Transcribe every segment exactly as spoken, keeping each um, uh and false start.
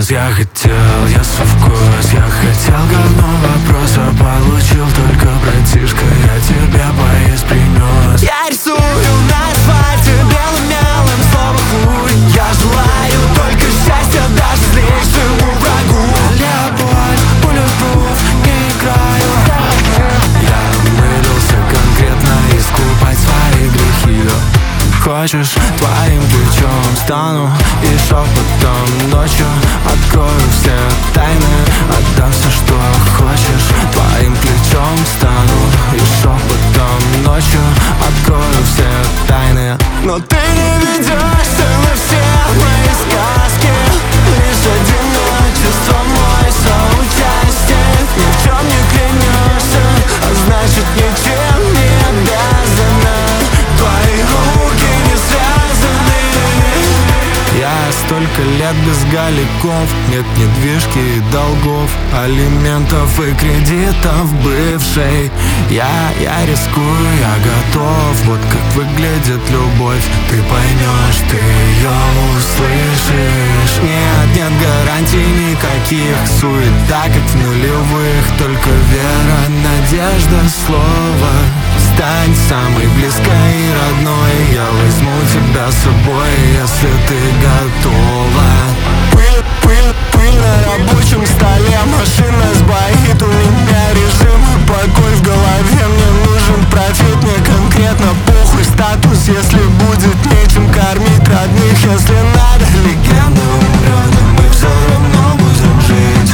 вкус. Я хотел, я совкус. Я хотел говно вопроса, получил только братишка. Я тебе поесть принес. Я рисую на асфальте белым мелом слово хуй. Я желаю только счастья даже злейшему врагу. Леопольд, bulletproof, не играю. Я намерился конкретно искупать свои грехи. Хочешь, твоим плечом стану и шепотом ночью открою все тайны, отдам все, что хочешь. Твоим плечом стану и шепотом ночью открою все тайны. Но ты не ведешься на все мои сказки. Лишь одиночество мой соучастник. Ни в чем не клянешься, а значит ничем не обязана. Твои руки не связаны. Я столько лет без голиков. Нет недвижки и долгов, алиментов и кредитов бывшей. Я, я рискую, я готов. Вот как выглядит любовь. Ты поймешь, ты ее услышишь. Нет, нет гарантий никаких. Суета, как в нулевых. Только вера, надежда, слово. Стань самой близкой и родной. Я возьму тебя с собой, если ты готова. Пыль, пыль, пыль на рабочем столе. Машина сбоит, у меня режим. Покой в голове, мне нужен профит. Мне конкретно похуй статус, если будет нечем кормить родных. Если надо, легенда умрет, а мы все равно будем жить.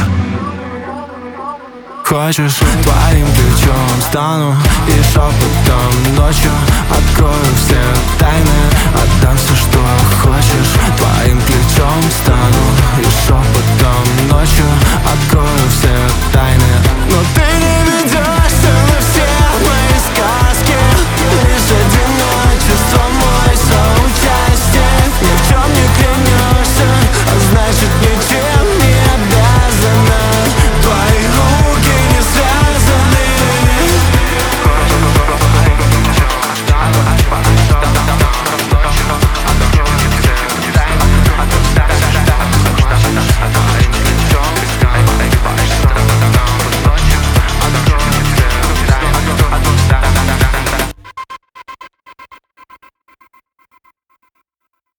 Хочешь, твоим плечом стану и шепотом ночью открою все тайны, отдам все, что хочешь. Твоим плечом стану